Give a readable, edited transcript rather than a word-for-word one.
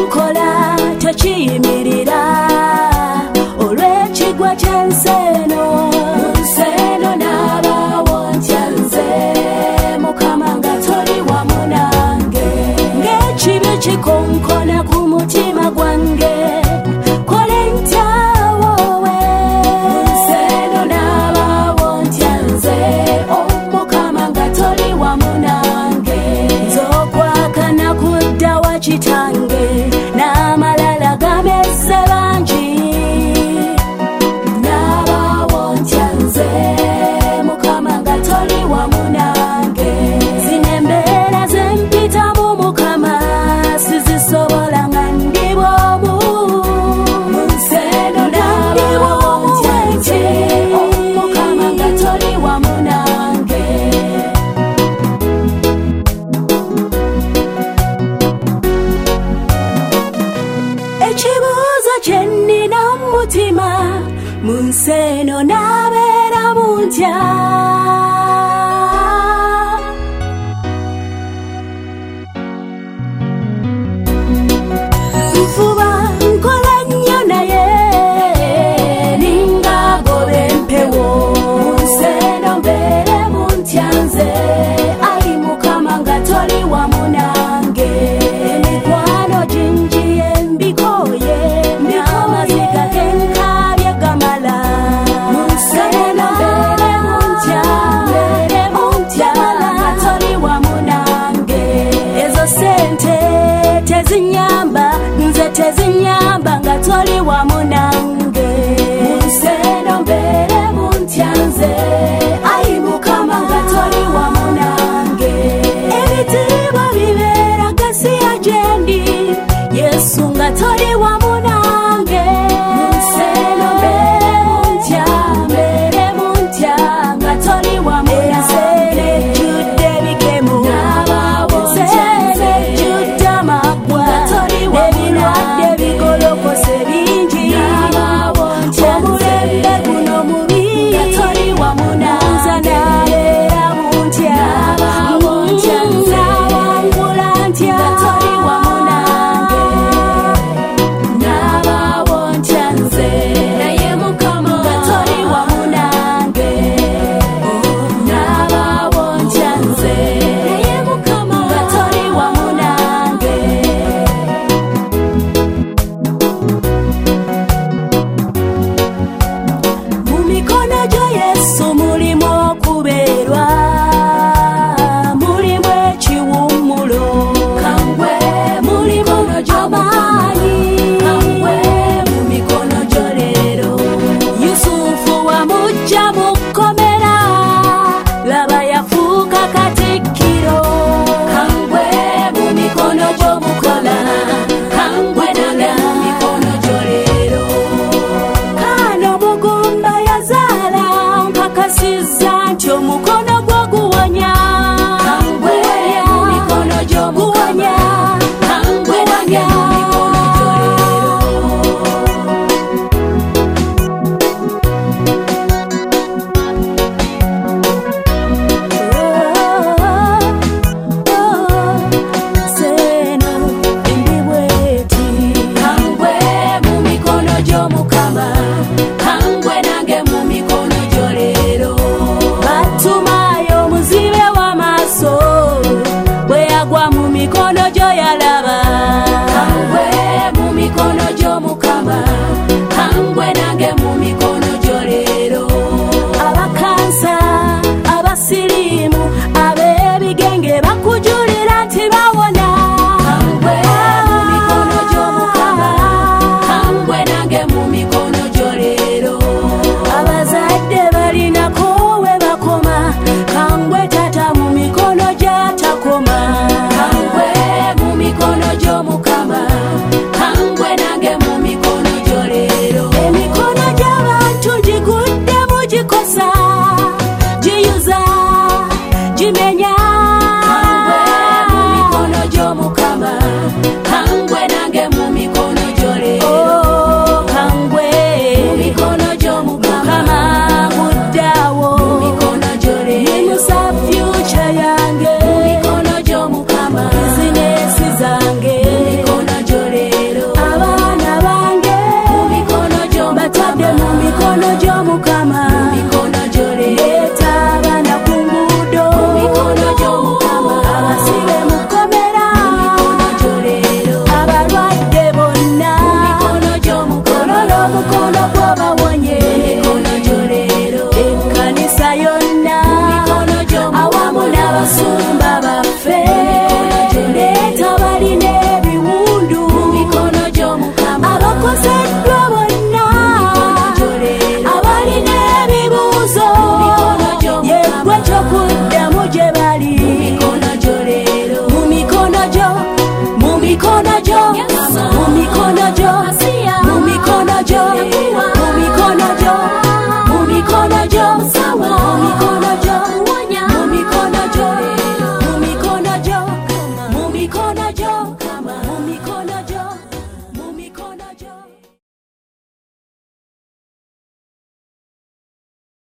nkola tekiyimirira olw'ekigwa ky'enseeno n'abawo ntya nze Mukama nga toli wamu nange ng'ekibi kikonkona ku mutima gwange kole ntya wowe n'abawo ntya nze Mukama nga toli wamu nange nz'okwakana kudda wa kitange n'amalala gamezze bangi n'abawo ntya nze Mukama nga toli wamu nange zino embeera ze mpitamu Mukama sizisobola nga ndi bw'omu n'abawo ntya nze Mukama nga toli wamu nange ekibuuzo kye nnina mu mutima mu nsi eno n'abeera mu ntya nfuba nkola nnyo naye ninga agoba empewo mu nsi eno mbeere mu ntya nze ayi Mukama nga toli wamu nange emikwano ginjiye mbikooye n'amaziga genkabye gamala mu nsi eno mbeere mu ntya nga toli wamu nange ezo sente tezinyamba nze tezinyamba nga toli wamu nange mu nsi eno mbeere mu ntya nze ayi Mukama nga toli wamu nange ebitiibwa bibeera gasiya gyendi Yesu nga toli wamu nange mu nsi eno mbeere mu ntya nga toli wamu nange ejjudde ebikemo n'abawo ntya nze ejjudde amagwa nga toli niko